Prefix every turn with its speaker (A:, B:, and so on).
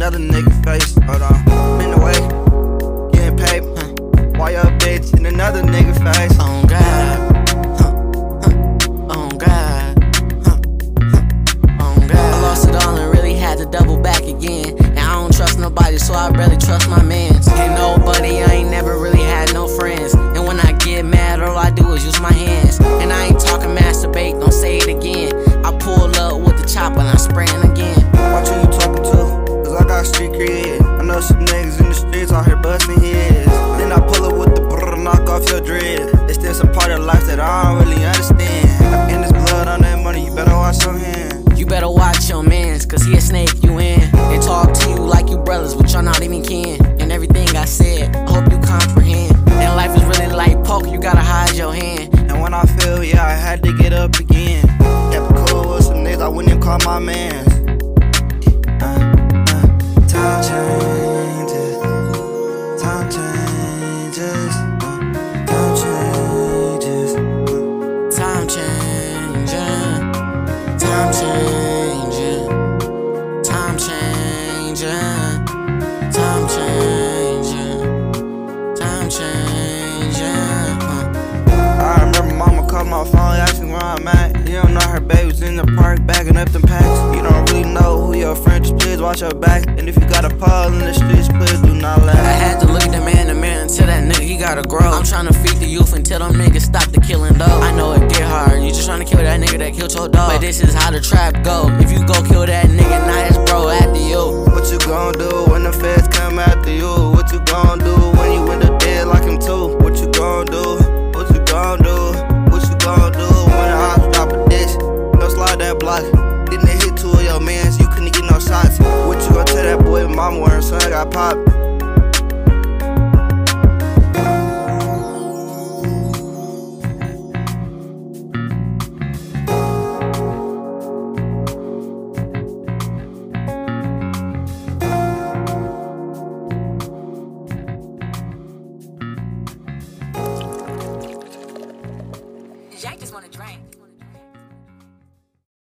A: another nigga face. Hold on, I'm in the way, getting paid. Why your bitch in another nigga face?
B: On God, on God, on God. I lost it all and really had to double back again. And I don't trust nobody, so I barely trust my mans. Ain't nobody, I ain't never really had no friends. And when I get mad, all I do is use my hands. And I ain't talking masturbate, don't say it again. I pull up with the chopper and I'm spraying again.
A: Watch who you talking to, cause I got street cred. I know some niggas in the streets out here busting heads. Then I pull up with the brrr, knock off your dread. It's still a part of life that I don't really understand. In this blood on that money, you better wash your hands.
B: You better watch your mans, cause he a snake you in. And talk to you like you brothers, but y'all not even kin. And everything I said, I hope you comprehend. And life is really like poker, you gotta hide your hand.
A: And when I feel, yeah, I had to get up again. Kept it cool with some niggas, I wouldn't even call my mans. Time changes, time changes, time changes,
B: Time changing, time changing, time changing, time changing, time changing.
A: I remember mama called my phone, asking where I'm at. You don't know her baby was in the park bagging up them packs. You don't really know who your friend is, please watch your back. And if you got a pole in the streets, please do not laugh.
B: I had to look at the man in the mirror and tell that nigga he gotta grow. I'm tryna feed the youth until them niggas stop the killing though. I know it get hard, you just tryna kill that nigga that killed your dog. But this is how the trap go. If you go kill that nigga, now it's bro after you.
A: What you gon' do when the feds come after you? What you gon' do when you end up dead like him too? What you gon' do? What you gon' do? What you gon' do when the ops drop a dish? Don't slide that block. Didn't they hit two of your mans? You couldn't get no shots. What you gon' tell that boy mama when her son got popped?